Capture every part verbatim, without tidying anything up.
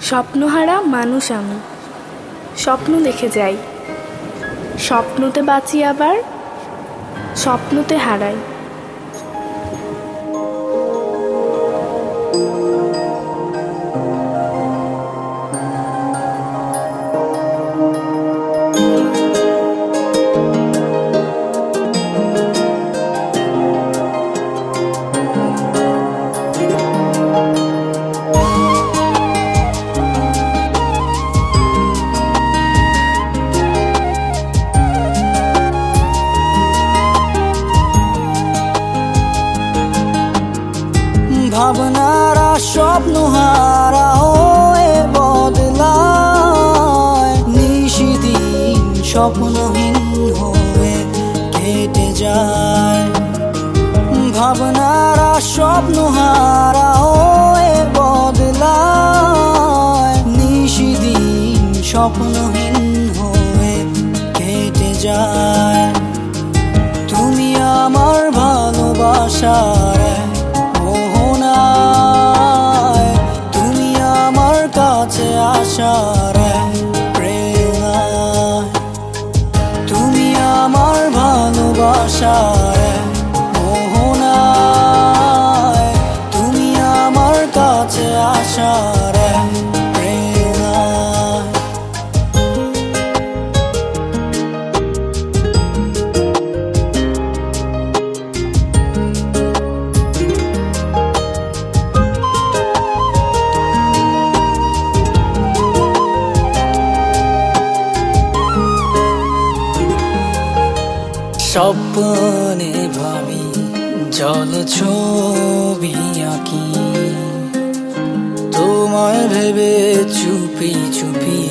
স্বপ্নহারা মানুষ আমি, স্বপ্ন দেখে যাই, স্বপ্নতে বাঁচি আবার স্বপ্নতে হারাই। ভাবনারা স্বপ্নহারা হয়ে বদলায়, নিশিদিন স্বপ্নহীন হয়ে কেটে যায়। ভাবনারা স্বপ্নহারা হয়ে বদলায়, নিশিদিন স্বপ্নহীন হয়ে কেটে যায়। তুমি আমার ভালোবাসার আশার প্রেরণা, তুমি আমার ভালোবাসার মোহনায়, তুমি আমার কাছে আশার প্রেরণা। স্বপ্নে ভাবি জল ছবি আঁকি, তোমায় ভেবে চুপি চুপি।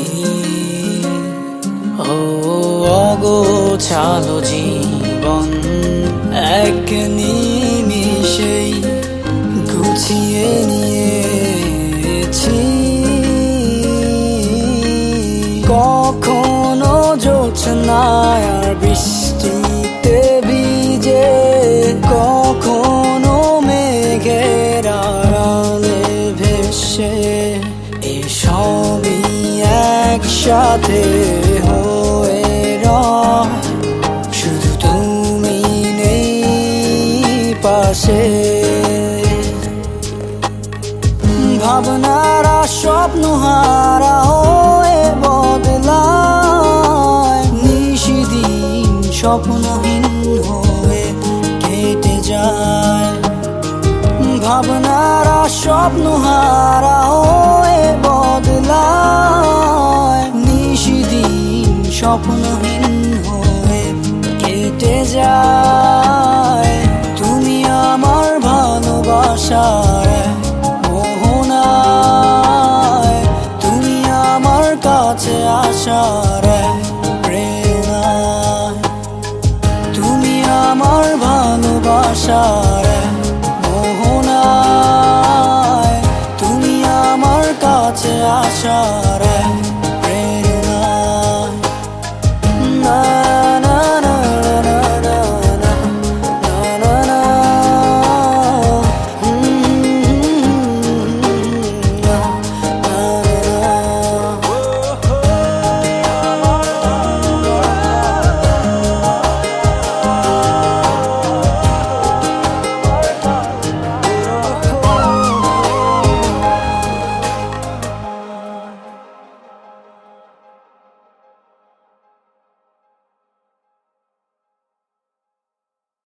ও অগোছালো জীবন এক নিমিষেই গুছিয়ে নিয়েছি। কখনো জোছনায় আর বৃষ্টিতে ভিজে, কখনো মেঘের আড়ালে ভেসে, এসবই একসাথে হয়ে রয়, শুধু তুমি নেই পাশে। ভাবনারা স্বপ্নহারা হয়ে বদলায়, নিশিদিন স্বপ্নহীন হয়ে কেটে যায়। ভাবনারা স্বপ্নহারা হয়ে বদলায়, নিশিদিন স্বপ্নহীন হয়ে কেটে যায়। তুমি আমার ভালোবাসার মোহনায়, তুমি আমার কাছে আশার প্রেরণা, তুমি আমার ভালোবাসার মোহনায়, তুমি আমার কাছে আশার